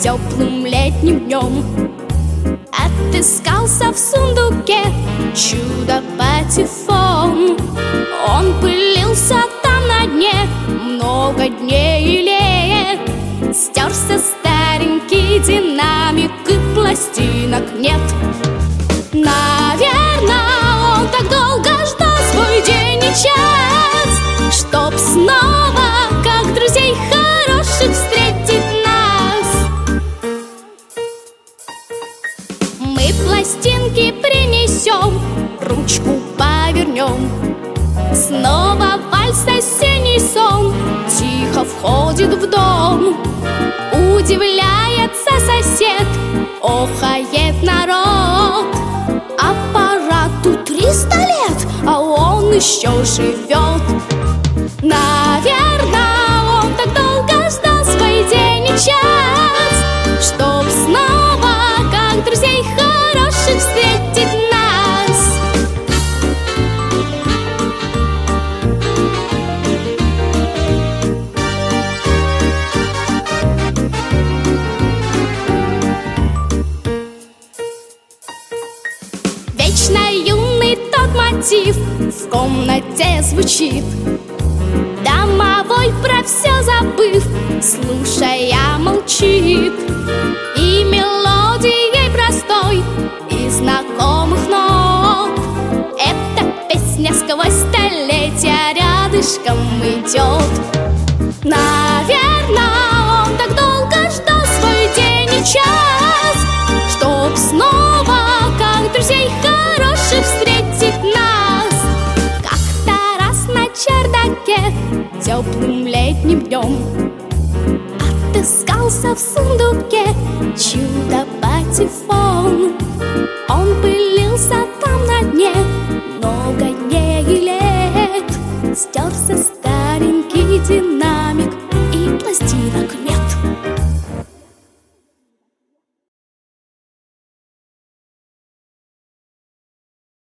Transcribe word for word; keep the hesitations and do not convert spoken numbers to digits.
теплым летним днем. Отыскался в сундуке чудо-патефон. Он пылился там на дне много дней и лет. Стерся старенький динамик, и пластинок нет. Наверное, он так долго ждал свой день и час, чтоб снова, как друзей хороших, встретить нас. Мы пластинки принесем, ручку повернем. Снова вальс, осенний сон тихо входит в дом. Удивляется сосед, охает народ. Аппарату триста лет, а он еще живет. Наверное, он так долго ждал свой день и час, чтоб снова, как друзей хороших, встретить нас. Вечно юный тот мотив в комнате звучит. Домовой, про все забыв, слушая, молчит. И мелодией простой, и знакомых нот эта песня сквозь столетия рядышком идет. Наверное, он так долго ждал свой день и час, чтоб снова, как друзей хороших, встретить нас. Как-то раз на чердаке теплым летним днем отыскался в сундуке чудо-патефон.